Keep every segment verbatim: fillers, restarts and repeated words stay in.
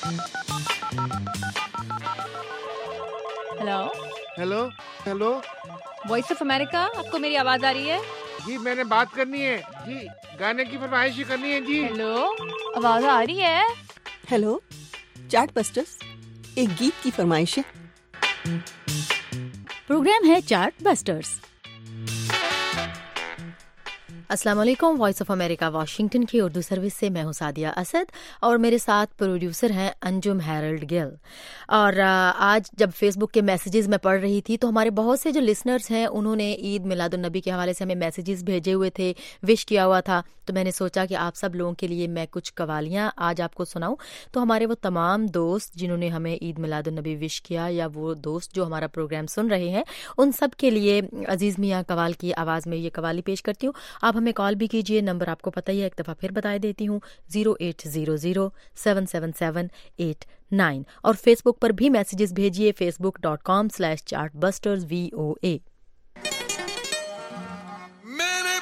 Hello hello hello voice of America, आपको मेरी आवाज आ रही है? जी, मैंने बात करनी है जी, गाने की फरमाइश ही करनी है जी। हेलो, आवाज आ रही है? हेलो चार्ट बस्टर्स, एक गीत की फरमाइश है। प्रोग्राम है चार्ट बस्टर्स। अस्सलाम वालेकुम, वॉइस ऑफ अमेरिका वाशिंगटन की उर्दू सर्विस से मैं हूं सादिया असद और मेरे साथ प्रोड्यूसर हैं अंजुम हैरल्ड गिल। और आज जब फेसबुक के मैसेजेस मैं पढ़ रही थी तो हमारे बहुत से जो लिसनर्स हैं उन्होंने ईद मिलादुन्नबी के हवाले से हमें मैसेजेस भेजे हुए थे, विश किया हुआ था। तो मैंने सोचा कि आप सब लोगों के लिए मैं कुछ कवालियाँ आज आपको सुनाऊं। तो हमारे वो तमाम दोस्त जिन्होंने हमें ईद मिलादुन्नबी विश किया या वो दोस्त जो हमारा प्रोग्राम सुन रहे हैं, उन सब के लिए अजीज़ मियाँ कवाल की आवाज़ में ये कवाली पेश करती हूँ। आप हमें कॉल भी कीजिए, नंबर आपको पता ही है, एक दफ़ा फिर बता देती हूँ, zero eight zero zero seven seven seven eight nine. और फेसबुक पर भी मैसेजेस भेजिए, Facebook dot com slash chart busters V O A. मेरे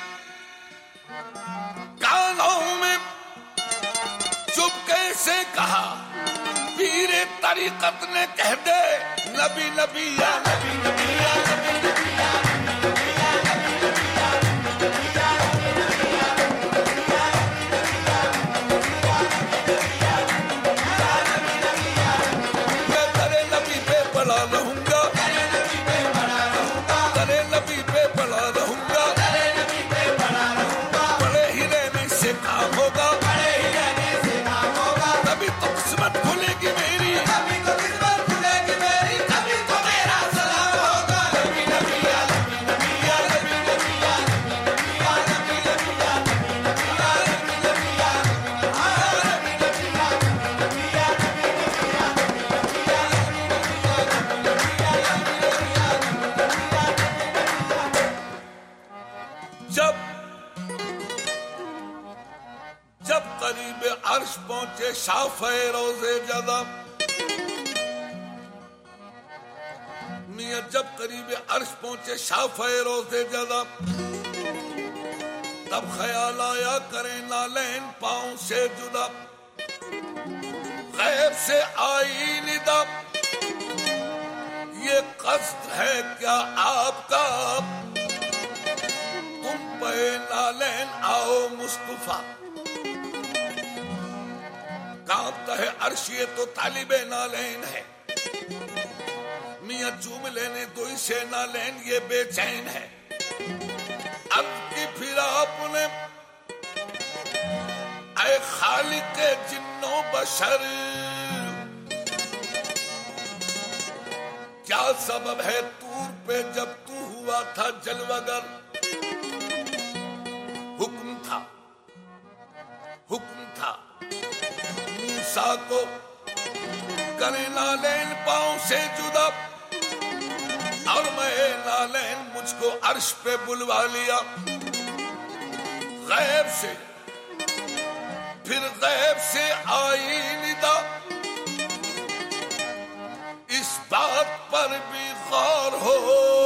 कानों में चुप कैसे कहा, पीरे तरीकत ने कह दे नबी नबी या नबी नबी या नबी नबी या पहुंचे शाफ़े रोज़े जदा, मियां जब करीब अर्श पहुंचे शाफ़े रोज़े जदा, तब ख्याल आया करें नालैन पाँव से जुदा, गैब से आई निदा, ये कष्ट है क्या आपका, तुम पे नालैन आओ मुस्तफा। कांपता है अर्शिये तो तालिबे नालैन है, मियां चूम लेने दो इसे नालैन ये बेचैन है। अब की फिर आपने ऐ खालिक के जिन्नो बशर, क्या सबब है तूर पे जब तू हुआ था जलवागर, हुक्म था हुक्म था मूसा को करे नालैन पाँव से जुदा, और मैं नालैन मुझको अर्श पे बुलवा लिया गैब से, फिर गैब से आई निदा, इस बात पर भी गौर हो,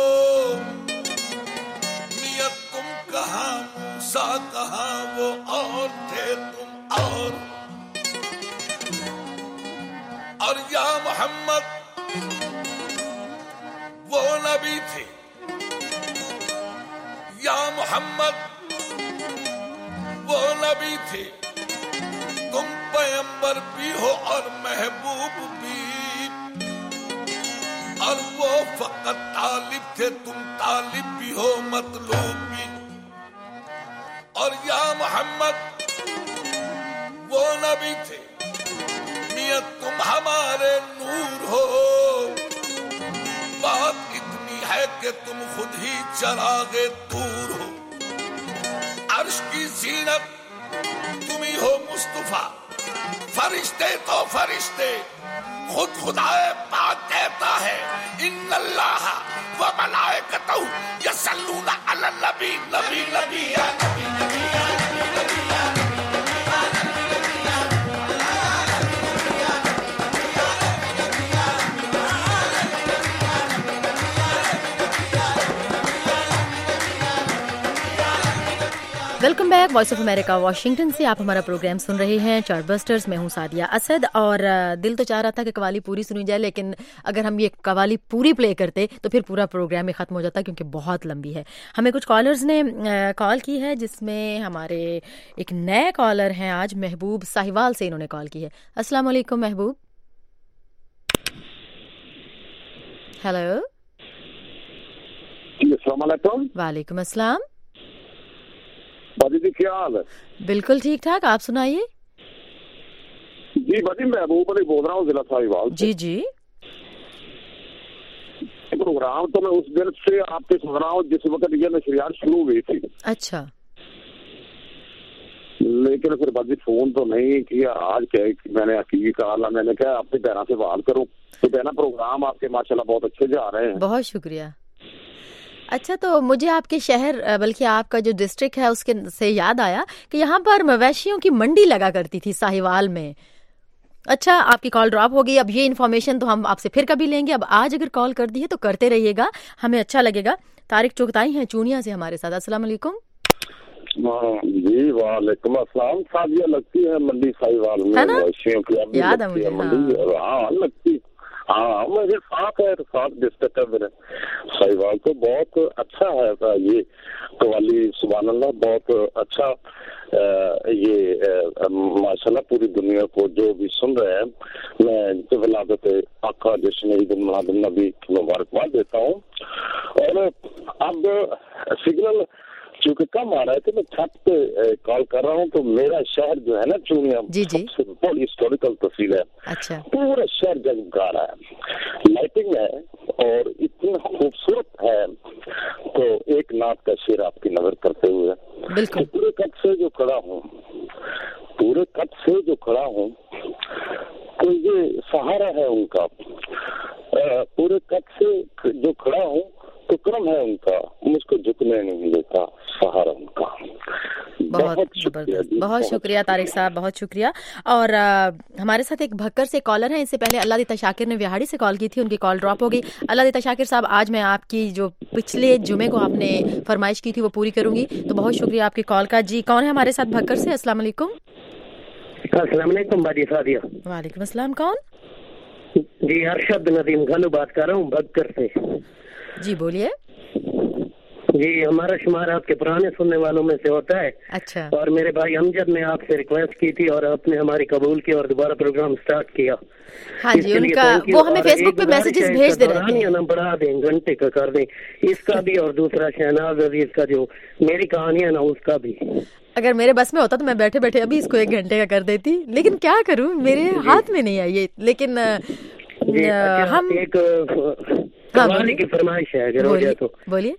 नियत तुम कहाँ मूसा कहाँ वो और थे तुम और, और या मोहम्मद वो नबी थे, या मोहम्मद वो नबी थे, तुम पैगंबर भी हो और महबूब भी, और वो फकत तालिब थे, तुम तालिब भी हो मतलूब भी, और या मोहम्मद वो नबी थे, तुम हमारे नूर हो, बात इतनी है कि तुम खुद ही चरागे दूर हो, अर्श की जीनत तुम ही हो मुस्तफा, फरिश्ते तो फरिश्ते, खुद खुदाए पाक कहता है इन्नल्लाह व मलाइकतहु यसल्लूना अलन नबी नबी नबी या नबी नबी या नबी नबी या welcome back voice of America Washington से। आप हमारा प्रोग्राम सुन रहे हैं चार्टबस्टर्स। मैं हूं सादिया असद और दिल तो चाह रहा था कि कवाली पूरी सुनी जाए, लेकिन अगर हम ये कवाली पूरी प्ले करते तो फिर पूरा प्रोग्राम ही ख़त्म हो जाता क्योंकि बहुत लंबी है। हमें कुछ कॉलर्स ने कॉल की है, जिसमें हमारे एक नए कॉलर हैं आज, महबूब साहिवाल से इन्होंने कॉल की है। अस्सलाम वालेकुम महबूब। हेलो। वालेकुम अस्सलाम। बाजी जी क्या हाल है? बिल्कुल ठीक ठाक, आप सुनाइए। जी बाजी महबूब अली बोल रहा हूँ जिला साहिवाल से। जी जी। प्रोग्राम तो मैं उस दिन से आपके सुन रहा हूँ जिस वक्त ये नशरियात शुरू हुई थी। अच्छा। लेकिन फिर बाजी फोन तो नहीं किया। आज क्या मैंने हकीकी कहा, मैंने क्या अपने पैरों से बात करूँ तो कहना प्रोग्राम आपके माशाल्लाह बहुत अच्छे जा रहे हैं। बहुत शुक्रिया। अच्छा, तो मुझे आपके शहर बल्कि आपका जो डिस्ट्रिक्ट है उसके से याद आया कि यहाँ पर मवेशियों की मंडी लगा करती थी साहिवाल में। अच्छा, आपकी कॉल ड्रॉप हो गई। अब ये इन्फॉर्मेशन तो हम आपसे फिर कभी लेंगे। अब आज अगर कॉल कर दी है तो करते रहिएगा, हमें अच्छा लगेगा। तारिक चुगताई हैं चूनिया से हमारे साथ। अस्सलाम वालेकुम। जी वालेकुम अस्सलाम। सादिया लगती है मंडी साहिवाल में, मवेशियों की याद है मुझे। मंडी हाँ लगती। हाँ मेरे साथ है, साथ डिस्ट्रिक्ट है मेरे साहिवाल। तो बहुत अच्छा है ये कवाली, सुभान अल्लाह, बहुत अच्छा। आ, ये माशाल्लाह पूरी दुनिया को जो भी सुन रहे हैं, मैं विलादत आका जश्न ईद मिलाद नबी की मुबारकबाद देता हूँ। और अब सिग्नल चूंकि कम आ रहा है तो मैं छत पे कॉल कर रहा हूँ। तो मेरा शहर जो है ना चूनिया, सबसे बड़ी हिस्टोरिकल तस्वीर है। अच्छा। पूरा शहर जगमगा रहा है, लाइटिंग है और इतना खूबसूरत है। तो एक नात का शेर आपकी नजर करते हुए, बिल्कुल पूरे कद से जो खड़ा हूँ, पूरे कद से जो खड़ा हूँ तो ये सहारा है उनका। पूरे कद से जो खड़ा हूँ तो क्रम है उनका, मुझको झुकने नहीं देता, सहारा उनका। बहुत जबरदस्त, बहुत शुक्रिया तारिक साहब, बहुत शुक्रिया। और आ, हमारे साथ एक भक्कर से कॉलर हैं। इससे पहले अल्लाह दिता शाकिर ने विहाड़ी से कॉल की थी, उनकी कॉल ड्रॉप हो गई। अल्लाह दिता शाकिर साहब, आज मैं आपकी जो पिछले जुमे को आपने फरमाइश की थी वो पूरी करूंगी, तो बहुत शुक्रिया आपकी कॉल का। जी कौन है हमारे साथ भक्कर से? अस्सलाम वालेकुम। अस्सलाम वालेकुम बाजी सादिया। वालेकुम अस्सलाम। कौन? जी अरशद नदीम घालू बात कर रहा हूँ भक्कर से। जी बोलिए। जी हमारा शुमार आपके पुराने सुनने वालों में से होता है। अच्छा। और मेरे भाई अमजद ने आपसे रिक्वेस्ट की थी और आपने हमारी कबूल की और दोबारा प्रोग्राम स्टार्ट किया। हाँ जी, उनका वो हमें फेसबुक पे मैसेजेस भेज दे रहे हैं। ना बढ़ा दें, घंटे का कर दें इसका भी, और दूसरा शहनाज अजीज का जो मेरी कहानी है ना उसका भी। अगर मेरे बस में होता तो मैं बैठे बैठे अभी इसको एक घंटे का कर देती, लेकिन क्या करूं, मेरे हाथ में नहीं है ये। लेकिन हम एक कवाली की फरमाइश है अगर हो जाए तो। बोलिए।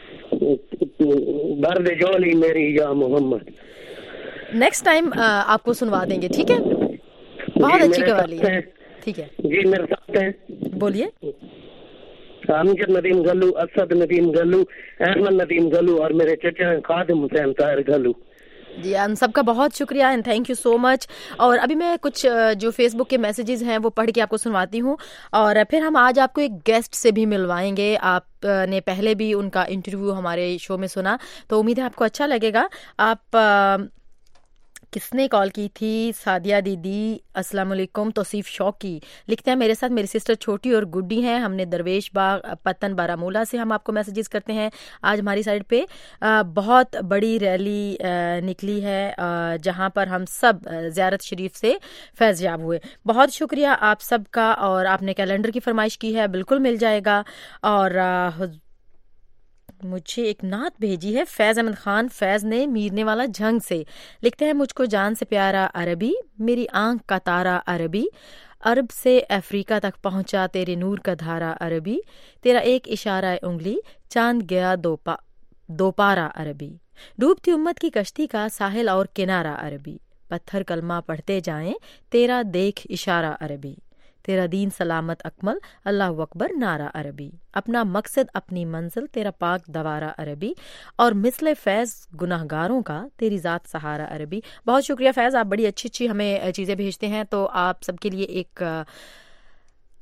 दर्द जोली मेरी या मोहम्मद। नेक्स्ट टाइम आपको सुनवा देंगे, ठीक है? बहुत अच्छी कवाली है। ठीक है जी, मेरे साथ हैं। बोलिए। अमजद नदीम गल्लू, असद नदीम गल्लू, अहमद नदीम गल्लू और मेरे चचा खादिम हुसैन ताहिर गल्लू। जी हम सबका बहुत शुक्रिया and thank you so much. और अभी मैं कुछ जो फेसबुक के मैसेजेस हैं वो पढ़ के आपको सुनवाती हूँ, और फिर हम आज आपको एक गेस्ट से भी मिलवाएंगे। आपने पहले भी उनका इंटरव्यू हमारे शो में सुना, तो उम्मीद है आपको अच्छा लगेगा। आप किसने कॉल की थी? सादिया दीदी अस्सलाम वालेकुम। तौसीफ शौकी लिखते हैं मेरे साथ मेरी सिस्टर छोटी और गुड्डी हैं, हमने दरवेश बाग पतन बारामूला से हम आपको मैसेजेस करते हैं। आज हमारी साइड पे आ, बहुत बड़ी रैली आ, निकली है आ, जहां पर हम सब ज़ियारत शरीफ से फैज़याब हुए। बहुत शुक्रिया आप सबका। और आपने कैलेंडर की फरमाइश की है, बिल्कुल मिल जाएगा। और आ, मुझे एक नात भेजी है फैज़ अहमद खान फैज़ ने मीरने वाला झंग से। लिखते हैं मुझको जान से प्यारा अरबी, मेरी आंख का तारा अरबी, अरब से अफ्रीका तक पहुंचा तेरे नूर का धारा अरबी, तेरा एक इशारा उंगली चांद गया दो पा दो पारा अरबी, डूबती उम्मत की कश्ती का साहिल और किनारा अरबी, पत्थर कलमा पढ़ते जाएं तेरा देख इशारा अरबी, तेरा दीन सलामत अकमल अल्लाह अकबर नारा अरबी, अपना मकसद अपनी मंजिल तेरा पाक दवारा अरबी, और मिसले फैज़ गुनाहगारों का तेरी ज़ात सहारा अरबी। बहुत शुक्रिया फैज़, आप बड़ी अच्छी अच्छी हमें चीज़ें भेजते हैं। तो आप सबके लिए एक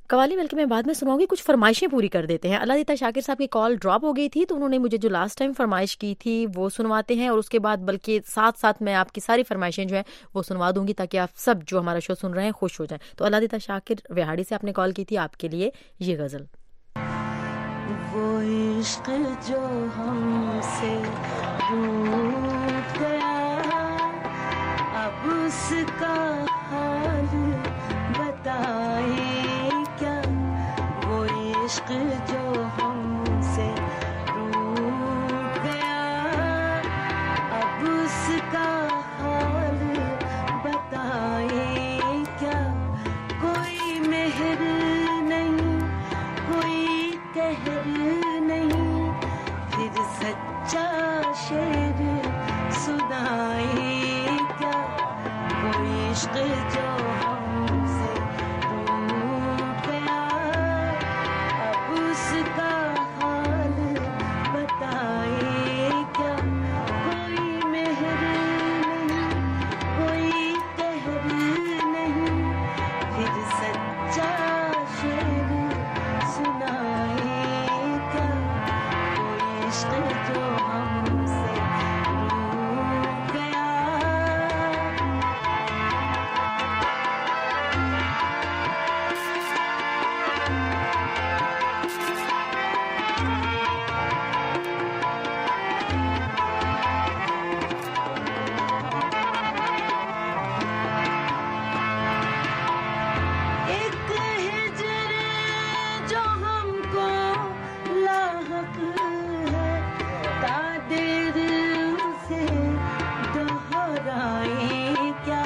कवाली बल्कि मैं बाद में सुनाऊंगी, कुछ फरमाइशें पूरी कर देते हैं। अल्लाह शाकिर साहब की कॉल ड्रॉप हो गई थी तो उन्होंने मुझे जो लास्ट टाइम फरमाइश की थी वो सुनवाते हैं, और उसके बाद बल्कि साथ साथ मैं आपकी सारी फरमाइशें जो है वो सुनवा दूंगी ताकि आप सब जो हमारा शो सुन रहे हैं खुश हो जाएं। तो अल्लाह शाकिर विहाड़ी से आपने कॉल की थी, आपके लिए ये गजल। वो इश्क जो हमसे रूठ गया, अब उसका हाल बताए क्या। वो इश्क जो हमसे रूठ गया, अब उसका हाल बताए क्या। कोई मेहर नहीं, कोई कहर नहीं, फिर सच्चा शेर सुनाए क्या। वो इश्क जो हमसे रूठ गया, अब उसका हाल बताए क्या। कोई मेहर नहीं, कोई कहर नहीं, फिर सच्चा शेर सुनाए क्या। वो इश्क जो हमसे रूठ गया। एक हिजर जो हमको लाहक है, तादिर उसे दोहराए क्या।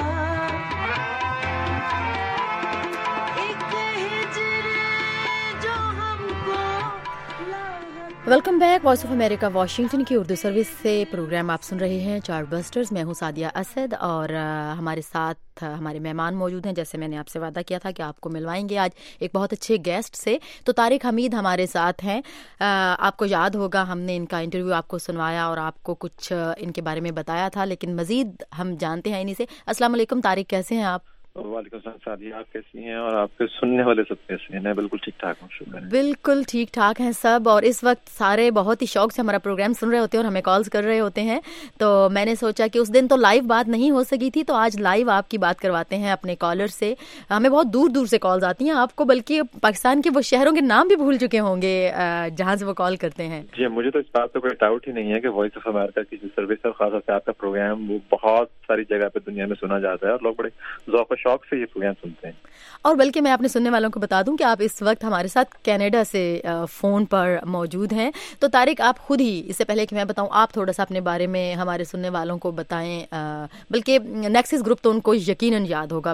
एक हिजर जो हमको लाहक। Welcome back, voice of America Washington की उर्दू सर्विस से प्रोग्राम आप सुन रहे हैं चार्ट बस्टर्स। मैं हूं सादिया असद और आ, हमारे साथ आ, हमारे मेहमान मौजूद हैं। जैसे मैंने आपसे वादा किया था कि आपको मिलवाएंगे आज एक बहुत अच्छे गेस्ट से, तो तारिक हमीद हमारे साथ हैं। आ, आपको याद होगा हमने इनका इंटरव्यू आपको सुनवाया और आपको कुछ आ, इनके बारे में बताया था, लेकिन मजीद हम जानते हैं इन्हीं से। अस्सलाम वालेकुम तारिक, कैसे हैं आप? वालेकुम सलाम सादिया, आप कैसी हैं और आपके सुनने वाले सब कैसे हैं? मैं बिल्कुल ठीक ठाक हूँ, शुक्र है। बिल्कुल ठीक ठाक हैं सब, और इस वक्त सारे बहुत ही शौक से हमारा प्रोग्राम सुन रहे होते हैं और हमें कॉल्स कर रहे होते हैं। तो मैंने सोचा कि उस दिन तो लाइव बात नहीं हो सकी थी, तो आज लाइव आपकी बात करवाते हैं अपने कॉलर से। हमें बहुत दूर दूर से कॉल्स आती हैं आपको, बल्कि पाकिस्तान के वो शहरों के नाम भी भूल चुके होंगे जहाँ से वो कॉल करते हैं। जी, मुझे तो इस बात पर कोई डाउट ही नहीं है कि वॉइस ऑफ अमेरिका की जो सर्विस है, खासतौर से आपका प्रोग्राम, वो बहुत सारी जगह पे दुनिया में सुना जाता है और लोग बड़े ज़ौक़ शौक से ये प्रोग्राम सुनते हैं। और बल्कि मैं अपने सुनने वालों को बता दूं कि आप इस वक्त हमारे साथ कनाडा से फोन पर मौजूद हैं। तो तारिक, आप खुद ही, इससे पहले कि मैं बताऊं, आप थोड़ा सा अपने बारे में हमारे सुनने वालों को बताएं। बल्कि नेक्सस ग्रुप तो उनको यकीनन याद होगा,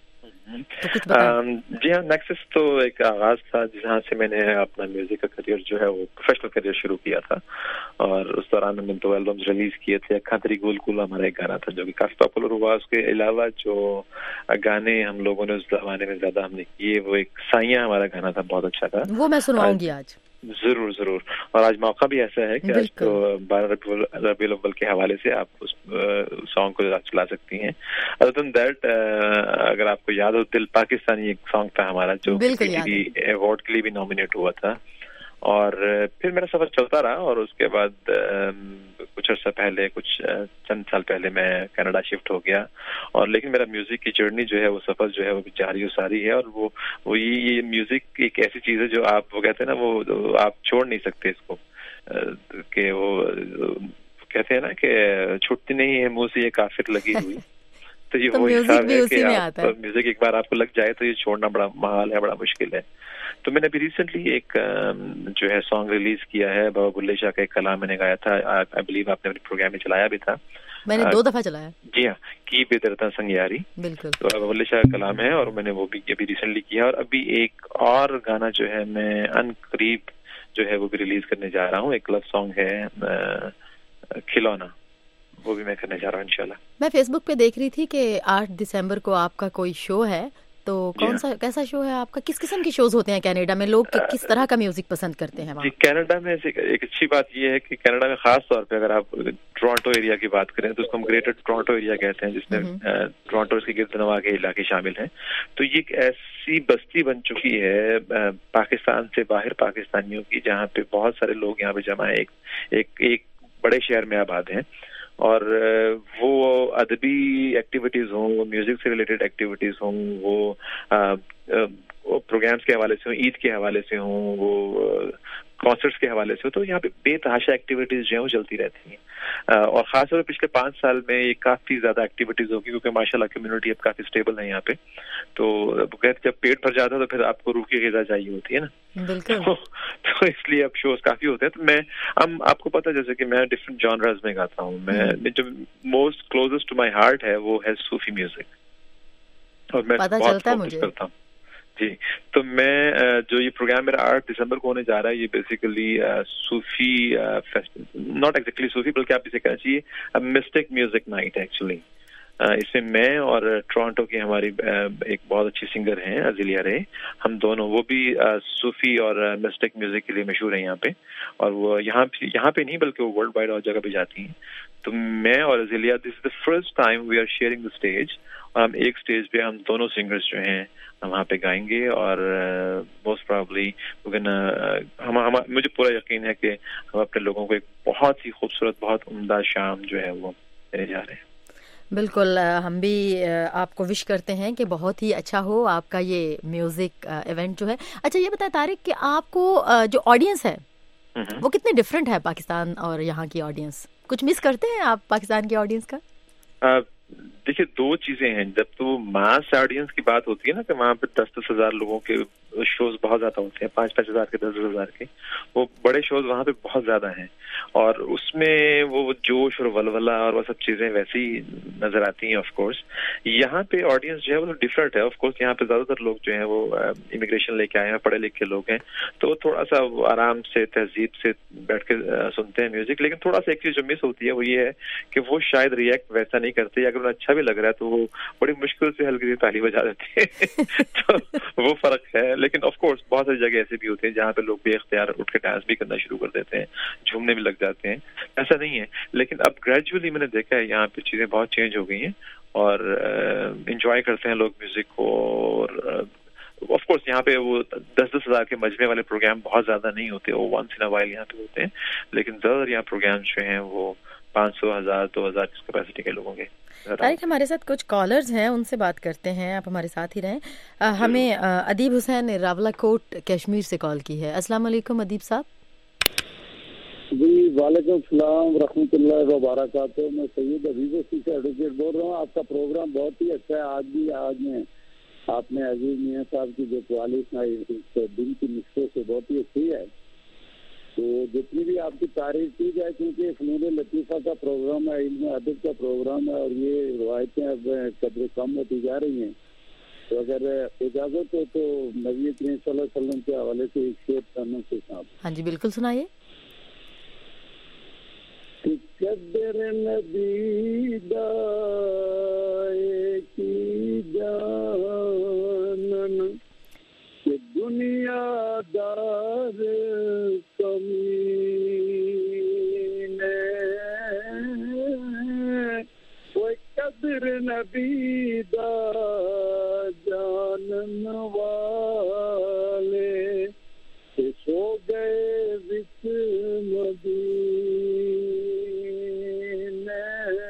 तो कुछ बताएं। जी हाँ, नेक्सस तो एक आगाज था जहाँ से मैंने अपना म्यूजिक का करियर जो है वो प्रोफेशनल करियर शुरू किया था, और उस दौरान हमने दो एल्बम्स रिलीज किए थे। खातरी गुल गुल हमारा एक गाना था जो कि काफी पॉपुलर हुआ। उसके अलावा जो गाने हम लोगों ने उस जमाने में ज्यादा हमने किए, वो एक साइया हमारा गाना था, बहुत अच्छा था, वो मैं सुनाऊंगी आज। जरूर जरूर, और आज मौका भी ऐसा है कि आज तो बारह रबीउल अव्वल के हवाले से आप उस सॉन्ग को चला सकती हैं। अदर देन दैट, अगर आपको याद हो, दिल पाकिस्तानी एक सॉन्ग था हमारा जो अवार्ड के लिए भी नॉमिनेट हुआ था, और फिर मेरा सफर चलता रहा। और उसके बाद कुछ अर्सा पहले, कुछ चंद साल पहले मैं कनाडा शिफ्ट हो गया, और लेकिन मेरा म्यूजिक की जर्नी जो है, वो सफर जो है वो जारी और सारी है। और वो वो ये ये म्यूजिक एक ऐसी चीज है जो आप, वो कहते हैं ना, वो आप छोड़ नहीं सकते इसको, कि वो कहते हैं ना कि छूटती नहीं है मुंह से ये काफिर लगी हुई। तो ये वो हिसाब है कि आप म्यूजिक एक बार आपको लग जाए तो ये छोड़ना बड़ा महाल है, बड़ा मुश्किल है। तो मैंने अभी रिसेंटली एक जो है सॉन्ग रिलीज किया है, बाबा बुल्ले शाह का एक कलाम मैंने गाया था। आई बिलीव आपने अपने प्रोग्राम में चलाया भी था। मैंने दो दफा चलाया। जी हाँ, की बेदरता संगयारी, बिल्कुल, तो बाबा बुल्ले शाह का कलाम है, और मैंने वो भी अभी रिसेंटली किया। और अभी एक और गाना जो है मैं अनकरीब जो है वो भी रिलीज करने जा रहा हूँ। एक लव सॉन्ग है खिलौना, वो भी मैं करने जा रहा हूँ इंशाल्लाह। मैं फेसबुक पे देख रही थी कि आठ दिसंबर को आपका कोई शो है, तो कौन सा, कैसा शो है आपका? किस किस्म के शोज होते हैं कनाडा में? लोग कि, किस तरह का म्यूजिक पसंद करते हैं वहाँ? कनाडा में एक अच्छी बात ये है कि कनाडा में खास तौर पे अगर आप टोरंटो एरिया की बात करें तो उसको हम ग्रेटर टोरंटो एरिया कहते हैं, जिसमें टोरंटो इसके गिरदनवा के इलाके शामिल हैं। तो ये एक ऐसी सी बस्ती बन चुकी है पाकिस्तान से बाहर पाकिस्तानियों की, जहाँ पे बहुत सारे लोग यहाँ पे जमा है, एक एक एक बड़े शहर में आबाद हैं। और वो अदबी एक्टिविटीज हों, वो म्यूजिक से रिलेटेड एक्टिविटीज हों, वो प्रोग्राम्स के हवाले से हों, ईद के हवाले से हों, वो कॉन्सर्ट्स के हवाले से हो, तो यहाँ पे बेतहाशा एक्टिविटीज जो है वो चलती रहती हैं। और खासतौर पर पिछले पाँच साल में ये काफी ज्यादा एक्टिविटीज होगी, क्योंकि माशाल्लाह कम्युनिटी अब काफी स्टेबल है यहाँ पे। तो जब पेट भर जाता है तो फिर आपको रूह की ग़िज़ा चाहिए होती है ना, बिल्कुल। तो, तो इसलिए अब शोज काफी होते हैं। तो मैं हम आपको पता है जैसे कि मैं डिफरेंट जॉनर्स में गाता हूँ। मैं जो most closest to my heart है वो है सूफी म्यूजिक, और मैं पता बहुत चलता है फोकस मुझे। करता हूँ जी। तो मैं जो ये प्रोग्राम मेरा आठ दिसंबर को होने जा रहा है, ये बेसिकली सूफी फेस्टिवल, नॉट एग्जैक्टली सूफी बल्कि आप इसे कहना चाहिए मिस्टिक म्यूजिक नाइट एक्चुअली। इसमें मैं और टोरंटो की हमारी एक बहुत अच्छी सिंगर हैं अज़िलिया रे, हम दोनों, वो भी सूफी और मिस्टिक म्यूजिक के लिए मशहूर हैं यहाँ पे, और वो यहाँ यहाँ पे नहीं बल्कि वो वर्ल्ड वाइड और जगह पे जाती हैं। तो मैं और अज़िलिया, this is the first time we are sharing the stage, और हम एक स्टेज पे हम दोनों सिंगर्स जो हैं हम वहाँ पे गाएंगे, और मोस्ट प्रोबेबली हम हम मुझे पूरा यकीन है कि हम अपने लोगों को एक बहुत ही खूबसूरत, बहुत उम्दा शाम जो है वो देने जा रहे हैं। बिल्कुल, हम भी आपको विश करते हैं कि बहुत ही अच्छा हो आपका ये म्यूजिक इवेंट जो है। अच्छा ये बताएं तारिक कि आपको जो ऑडियंस है वो कितने डिफरेंट है पाकिस्तान और यहाँ की ऑडियंस? कुछ मिस करते हैं आप पाकिस्तान की ऑडियंस का? देखिए, दो चीजें हैं। जब तो मास ऑडियंस की बात होती है ना कि वहाँ पे दस दस हजार लोगों के शोज बहुत ज्यादा होते हैं, पाँच पाँच हजार के, दस दस हजार के, वो बड़े शोज वहाँ पे बहुत ज्यादा हैं, और उसमें वो जोश और वलवला और वो सब चीजें वैसी नजर आती हैं। ऑफ कोर्स यहाँ पे ऑडियंस जो है वो डिफरेंट है। ऑफ कोर्स यहाँ पे ज्यादातर लोग जो हैं वो इमिग्रेशन लेके आए हैं, पढ़े लिखे लोग हैं, तो थोड़ा सा आराम से तहजीब से बैठ के सुनते हैं म्यूजिक। लेकिन थोड़ा सा एक चीज जो मिस होती है वो ये है कि वो शायद रिएक्ट वैसा नहीं करते, अगर उन्हें अच्छा भी लग रहा है तो वो बड़ी मुश्किल से हल्की सी ताली बजा देते हैं तो वो फर्क है। लेकिन ऑफ कोर्स बहुत सारी जगह ऐसे भी होते हैं जहाँ पे लोग बेख्तियार उठ के डांस भी करना शुरू कर देते हैं, झूमने भी लग जाते हैं, ऐसा नहीं है। लेकिन अब ग्रेजुअली मैंने देखा है यहाँ पे चीजें बहुत चेंज हो गई हैं, और एंजॉय करते हैं लोग म्यूजिक को। और ऑफ कोर्स यहाँ पे वो दस दस हजार के मजमे वाले प्रोग्राम बहुत ज्यादा नहीं होते, वो वंस इन अ वाइल यहाँ पे होते हैं, लेकिन ज्यादातर यहाँ प्रोग्राम जो हैं वो पाँच सौ हजार दो हजार कैपेसिटी के लोगों के। तारिक, हमारे साथ कुछ कॉलर्स हैं, उनसे बात करते हैं, आप हमारे साथ ही रहें। आ, हमें आ, अदीब हुसैन ने रावलाकोट कश्मीर से कॉल की है। अस्सलाम वालेकुम अदीब साहब। जी वालेकुम सलाम रहमतुल्लाहि व बरकातहू। मैं सैयद अजीज से एडवोकेट बोल रहा हूँ। आपका प्रोग्राम बहुत ही अच्छा है। आज भी आज में आपने अजीज मियाँ साहब की जो क्वालिटी दिन की मिक्सों से बहुत ही अच्छी है, तो जितनी भी आपकी तारीफ की जाए, क्योंकि फनून लतीफ़ा का प्रोग्राम है, इल्म अदब का प्रोग्राम है, और ये रवायतें अब कदर कम होती जा रही हैं, तो अगर इजाजत हो तो नबी करीम सल्लल्लाहु अलैहि वसल्लम के हवाले से एक शेर करना से साहब। हाँ जी बिल्कुल, सुनाइए। कदर नबी दाए की जानन कि दुनियादार कमीने, वो कदर नबी दा जानन वाले सो गए विच मदीने।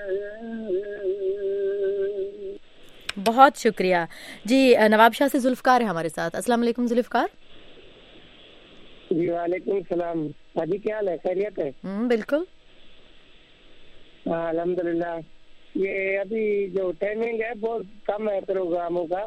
बहुत शुक्रिया जी। नवाब शाह से जुल्फकार है हमारे साथ। अस्सलाम वालेकुम जुल्फकार। जी वालेकुम सलाम। हाजी क्या हाल है, खैरियत है? हम्म बिल्कुल अल्हम्दुलिल्लाह। ये अभी जो टाइमिंग है बहुत कम है प्रोग्रामों का,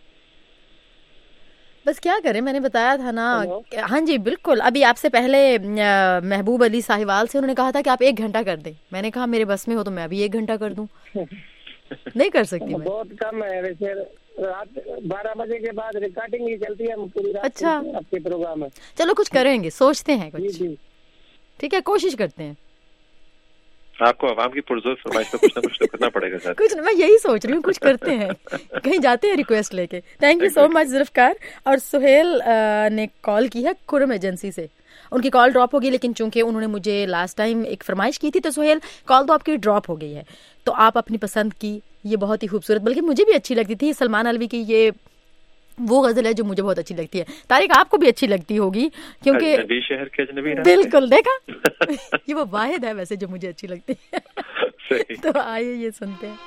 बस क्या करें, मैंने बताया था ना। हाँ जी बिल्कुल। अभी आपसे पहले महबूब अली साहिवाल से उन्होंने कहा था कि आप एक घंटा कर दें, मैंने कहा मेरे बस में हो तो मैं अभी एक घंटा कर दूं। नहीं कर सकती मैं। बहुत कम है वैसे, रात बारह बजे के बाद रिकॉर्डिंग ही चलती है पूरी रात। अच्छा, आपके प्रोग्राम में। चलो कुछ करेंगे, सोचते हैं कुछ। जी जी ठीक है, कोशिश करते हैं। आपको आवाम की पुरजोर फरमाइश पे कुछ ना कुछ तो करना पड़ेगा सर। कुछ मैं यही सोच रही हूँ, कुछ करते हैं, कहीं जाते हैं रिक्वेस्ट लेके। Thank you so much Zulfikar. और सुहेल ने कॉल की है खुरम एजेंसी से, उनकी कॉल ड्रॉप हो गई, लेकिन चूंकि उन्होंने मुझे लास्ट टाइम एक फरमाइश की थी, तो सुहेल कॉल तो आपकी ड्रॉप हो गई है, तो आप अपनी पसंद की ये बहुत ही खूबसूरत, बल्कि मुझे भी अच्छी लगती थी, सलमान अलवी की ये वो गजल है जो मुझे बहुत अच्छी लगती है। तारिक, आपको भी अच्छी लगती होगी क्योंकि अजनबी शहर के अजनबी रास्ते। बिल्कुल, देखा ये वो वाहिद है वैसे जो मुझे अच्छी लगती है। सही। तो आइए ये सुनते हैं।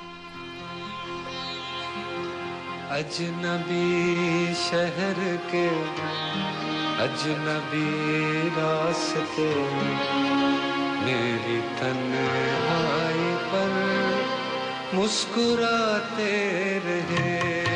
अजनबी शहर के अजनबी रास्ते मेरी तन्हाई पर मुस्कुराते रहे।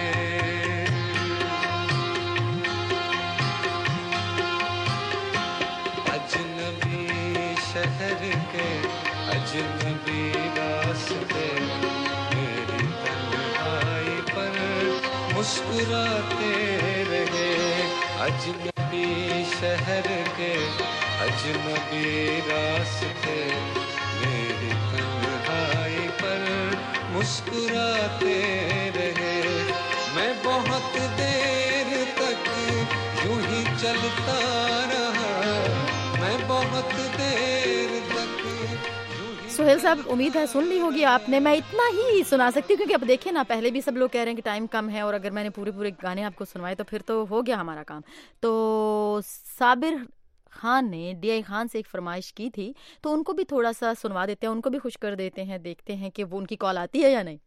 अजनबी शहर के अजनबी रास्ते मेरी तन्हाई पर मुस्कुराते रहे। अजनबी शहर के अजनबी रास्ते मेरी तन्हाई पर मुस्कुराते रहे। मैं बहुत देर तक यूं ही चलता रहा, मैं बहुत देर तक। सुहेल साहब, उम्मीद है सुन ली होगी आपने। मैं इतना ही सुना सकती हूँ क्योंकि अब देखिए ना, पहले भी सब लोग कह रहे हैं कि टाइम कम है और अगर मैंने पूरे पूरे गाने आपको सुनवाए तो फिर तो हो गया हमारा काम। तो साबिर खान ने डी आई खान से एक फरमाइश की थी, तो उनको भी थोड़ा सा सुनवा देते हैं, उनको भी खुश कर देते हैं। देखते हैं कि वो उनकी कॉल आती है या नहीं।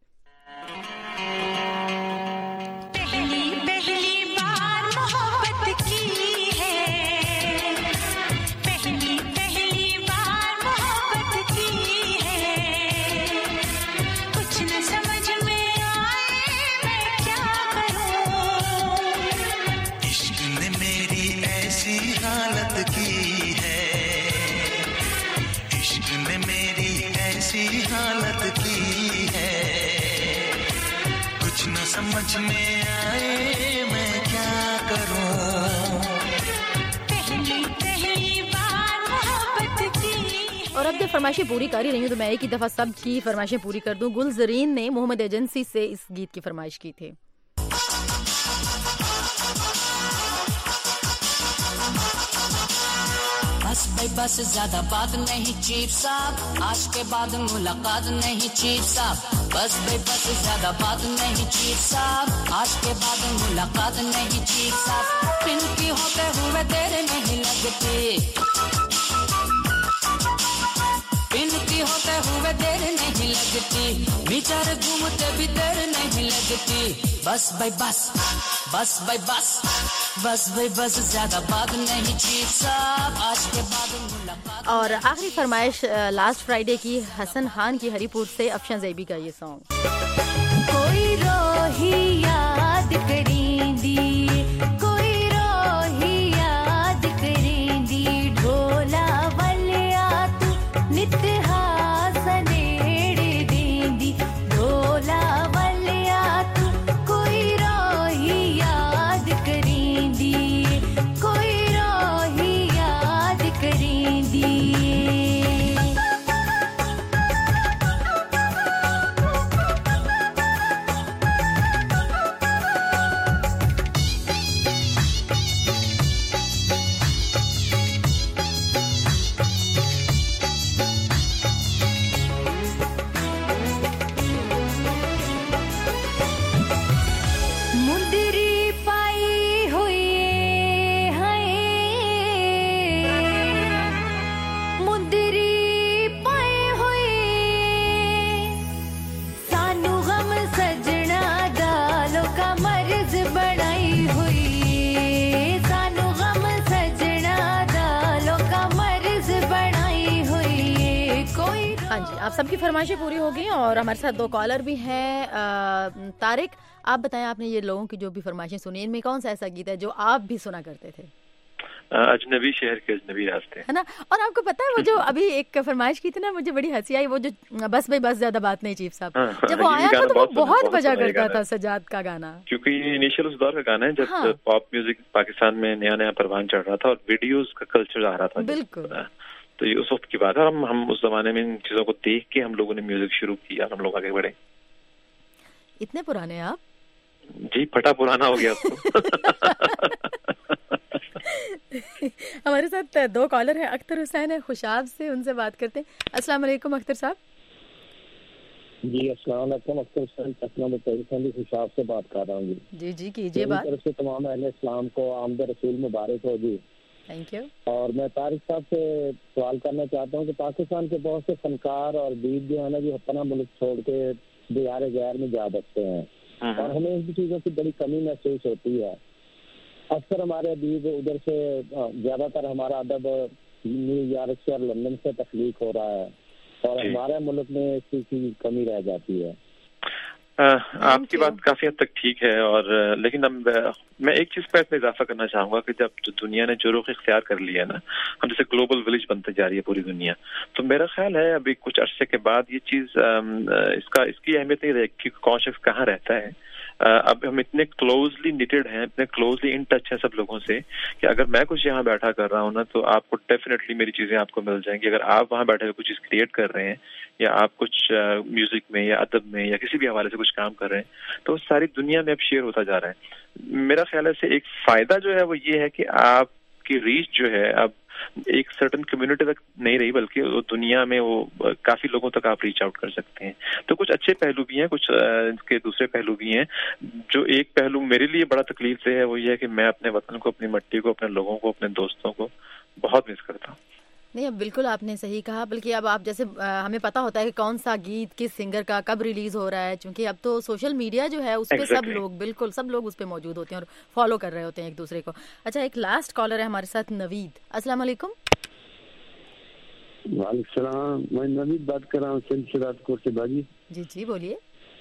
पहली पहली बार मोहब्बत की है, पहली पहली बार मोहब्बत की है। कुछ न समझ में आए मैं क्या करूं, इश्क ने मेरी ऐसी हालत की है, इश्क ने मेरी ऐसी हालत की है। कुछ न समझ में आए मैं क्या करूं। पहली पहली बार मोहब्बत की। और अब जब फरमाइशें पूरी कर ही रही हूँ तो मैं एक ही दफा सब की फरमाइशें पूरी कर दूं। गुलजरीन ने मोहम्मद एजेंसी से इस गीत की फरमाइश की थी। बस भाई बस ज्यादा बात नहीं चीफ साहब, आज के बाद मुलाकात नहीं चीफ साहब। बस भाई बस ज्यादा बात नहीं चीफ साहब, आज के बाद मुलाकात नहीं चीफ साहब। इनकी होते हुए देर नहीं लगती, इनकी होते हुए देर नहीं लगती, विचार घूमते भी देर नहीं लगती। बस भाई बस, बस भाई बस, बस भाई बस ज्यादा बात नहीं चीफ साहब, आज के बाद मुलाकात। और आखिरी फरमाइश लास्ट फ्राइडे की हसन खान की हरीपुर से अफशान ज़ैबी का ये सॉन्ग। कोई रोही याद करींदी, कोई रोही याद करींदी, ढोला वलिया तू नित हासनेड़ दींदी, ढोला वलिया तू कोई रोही याद करींदी, कोई रोही याद करींदी। मुंदरी पाई हुई है, मुंदरी पाई हुई, सानू गम सजना दालो का मर्ज बनाई हुई, सानू गम सजना दालो का मर्ज बनाई हुई। कोई हाँ जी, आप सबकी फरमाइशें पूरी हो गई और हमारे साथ दो कॉलर भी हैं। अ, तारिक, आप बताएं, आपने ये लोगों की जो भी फरमाइशें सुनी, इनमें कौन सा ऐसा गीत है जो आप भी सुना करते थे? अजनबी शहर के अजनबी रास्ते, है ना। और आपको पता है वो जो अभी एक फरमाइश की थी ना, मुझे बड़ी हंसी आई, वो जो बस भाई बस ज्यादा बात नहीं चीफ साहब, हाँ, जब वो ये आया था गाना तो वो बहुत सुना, बहुत बहुत बजा सुना ये करता गाना। था सजाद का गाना, क्योंकि ये इनिशियल उस दौर का गाना है जब हाँ। पॉप म्यूजिक पाकिस्तान में नया नया परवान चढ़ रहा था और वीडियोस का कल्चर आ रहा था। बिल्कुल। तो ये उस वक्त की बात है। हम हम उस जमाने में इन चीजों को देख के हम लोगों ने म्यूजिक शुरू किया, हम लोग आगे बढ़े। इतने पुराने आप? जी, फटा पुराना हो गया अब तो। हमारे साथ दो कॉलर हैं, अख्तर हुसैन है खुशाब से, उनसे बात करते हैं। अस्सलाम वालेकुम अख्तर साहब। जी अस्सलाम वालेकुम। अख्तर सर पटना में तहरीर खुशाब से बात कर रहा हूँ जी। जी जी कीजिए बात। तरफ से तमाम अहले इस्लाम को आमद रसूल मुबारक हो जी। Thank you. और मैं तारिक साहब से सवाल करना चाहता हूँ कि पाकिस्तान के बहुत से फनकार और दीद जो है ना, जो अपना मुल्क छोड़ के दियारे गैर में जा सकते हैं और हमें इन चीज़ों की बड़ी कमी महसूस होती है। अक्सर हमारे अदीब उधर से, ज़्यादातर हमारा अदब न्यूयॉर्क से और लंदन से तख्लीक हो रहा है और हमारे मुल्क में इस चीज़ की कमी रह जाती है। आ, आपकी बात काफी हद तक ठीक है, और लेकिन अब मैं एक चीज पर इसमें इजाफा करना चाहूंगा कि जब तो दुनिया ने जो रुख इख्तियार कर लिया है ना, हम जैसे ग्लोबल विलेज बनते जा रही है पूरी दुनिया, तो मेरा ख्याल है अभी कुछ अरसे के बाद ये चीज इसका इसकी अहमियत नहीं रहेगी कि कौन शख्स कहाँ रहता है। अब हम इतने क्लोजली निटेड हैं, इतने क्लोजली इन टच हैं सब लोगों से कि अगर मैं कुछ यहाँ बैठा कर रहा हूँ ना, तो आपको डेफिनेटली मेरी चीजें आपको मिल जाएंगी। अगर आप वहाँ बैठे हुए कुछ चीज क्रिएट कर रहे हैं या आप कुछ म्यूजिक में या अदब में या किसी भी हवाले से कुछ काम कर रहे हैं, तो सारी दुनिया में अब शेयर होता जा रहा है। मेरा ख्याल है से एक फायदा जो है वो ये है कि आपकी रीच जो है अब एक सर्टन कम्युनिटी तक नहीं रही, बल्कि दुनिया में वो काफी लोगों तक आप रीच आउट कर सकते हैं। तो कुछ अच्छे पहलू भी हैं, कुछ इसके दूसरे पहलू भी हैं। जो एक पहलू मेरे लिए बड़ा तकलीफ से है वो ये है कि मैं अपने वतन को, अपनी मिट्टी को, अपने लोगों को, अपने दोस्तों को बहुत मिस करता हूँ। नहीं, अब बिल्कुल आपने सही कहा। बल्कि अब आप जैसे आ, हमें पता होता है कि कौन सा गीत किस सिंगर का कब रिलीज हो रहा है, क्योंकि अब तो सोशल मीडिया जो है उस पर exactly. सब लोग बिल्कुल सब लोग उस पर मौजूद होते हैं और फॉलो कर रहे होते हैं एक दूसरे को। अच्छा, एक लास्ट कॉलर है हमारे साथ, नवीद। अस्सलाम वालेकुम। वालेकुम सलाम, मैं नवीद बात कर रहा हूँ सिलसिलातकोट से बाजी। जी जी बोलिए।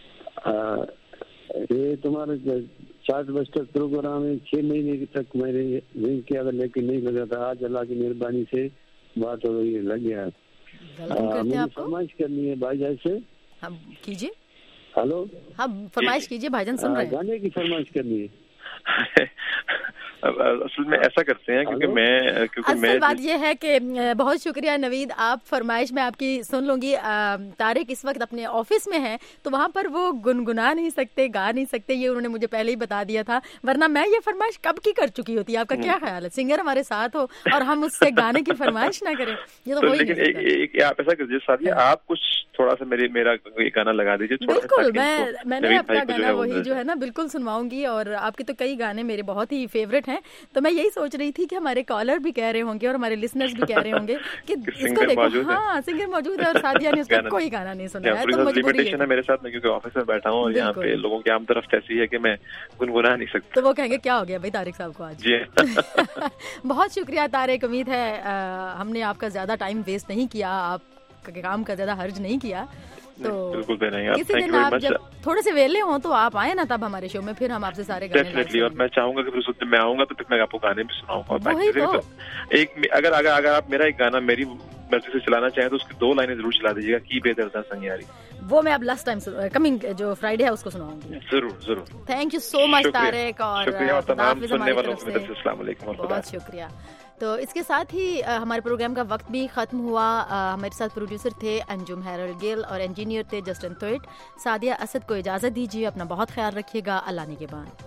ये तुम्हारे चार्ट बस्टर प्रोग्राम में छह महीने तक मैंने रिंग किया था लेकिन नहीं लगा था। आज अल्लाह की मेहरबानी से बात हो रही है, लग गया। मुझे फरमाइश करनी है भाईजान से। हम कीजिए। हेलो, हाँ फरमाइश कीजिए, भाईजान सुन रहे हैं। गाने की फरमाइश करनी है। असल में ऐसा करते हैं क्योंकि मैं क्योंकि असल मैं बात ये है कि बहुत शुक्रिया नवीद, आप फरमाइश में आपकी सुन लूंगी। तारिक इस वक्त अपने ऑफिस में हैं, तो वहाँ पर वो गुनगुना नहीं सकते, गा नहीं सकते, ये उन्होंने मुझे पहले ही बता दिया था, वरना मैं ये फरमाइश कब की कर चुकी होती। आपका क्या ख्याल है, सिंगर हमारे साथ हो और हम उससे गाने की फरमाइश ना करें? ये तो, तो लेकिन एक, एक, आप ऐसा कीजिए सादिया, आप कुछ थोड़ा सा मेरे मेरा गाना लगा दीजिए। बिल्कुल, मैं मैंने आपका गाना वही जो है ना बिल्कुल सुनवाऊंगी, और आपके तो कई गाने मेरे बहुत ही फेवरेट हैं। तो मैं यही सोच रही थी कि हमारे कॉलर भी कह रहे होंगे और हमारे लिसनर्स भी कह रहे होंगे कि इसको देखो, हाँ सिंगर मौजूद है और सादिया ने उसका कोई गाना नहीं सुना है। तो मजबूरी है मेरे साथ में, क्योंकि ऑफिस में बैठा हूँ और यहाँ पे लोगों की आम तरफ ऐसी है कि मैं गुनगुना नहीं सकता। तो वो कहेंगे क्या हो गया भाई तारिक साहब को आज। जी बहुत शुक्रिया तारिक, उम्मीद है हमने आपका ज्यादा टाइम वेस्ट नहीं किया, आपका काम का ज्यादा हर्ज नहीं किया। तो बिल्कुल भी नहीं। किसी दिन आप जब थोड़े से वेले हो तो आप आए ना, तब हमारे शो में फिर हम आपसे सारे गाने डेफिनेटली। और मैं चाहूंगा कि फिर उस दिन मैं आऊंगा तो फिर मैं आपको गाने भी सुनाऊंगा। वही तो। एक अगर अगर अगर आप मेरा एक गाना मेरी मर्जी से चलाना चाहें तो उसकी दो लाइनें जरूर चला दीजिएगा, की बेदर्दा संयारी। वो मैं अब लास्ट टाइम कमिंग जो फ्राइडे है उसको सुनाऊंगी। जरूर जरूर। Thank you so much Tariq, और शुक्रिया तमाम सुनने वालों को अस्सलाम वालेकुम। बहुत शुक्रिया। तो इसके साथ ही आ, हमारे प्रोग्राम का वक्त भी ख़त्म हुआ। आ, हमारे साथ प्रोड्यूसर थे अंजुम हैरल्ड गिल और इंजीनियर थे जस्टिन थोइट। सादिया असद को इजाज़त दीजिए, अपना बहुत ख्याल रखिएगा। अल्लाह ने के बाद।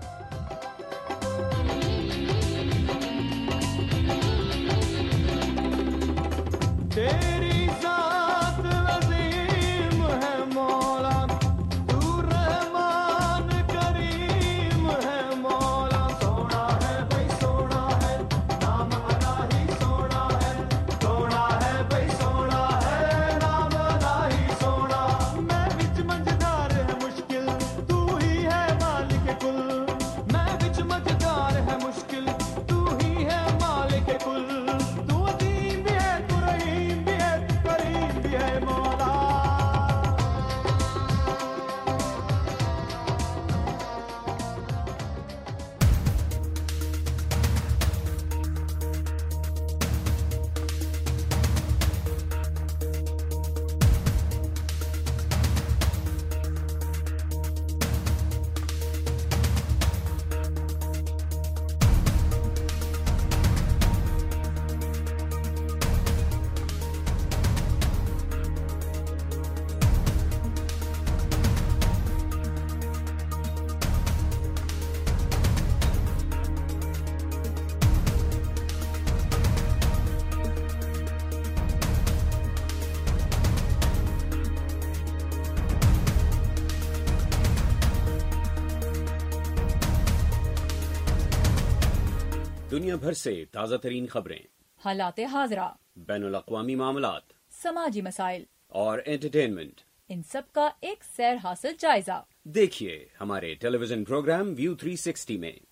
तेरी ज़ात अज़ीम है मौला, तू रहमान करीम है मौला। सोना है भाई सोना है, नाम अलाही सोना है। सोना है भाई सोना है, नाम अलाही सोना। मैं बिच मंझदार है मुश्किल, तू ही है मालिक कुल। दुनिया भर से ताज़ा तरीन खबरें, हालात हाजरा, बैनुल-अक़वामी मामलात, समाजी मसाइल और एंटरटेनमेंट, इन सब का एक सैर हासिल जायजा। देखिए हमारे television program view three sixty में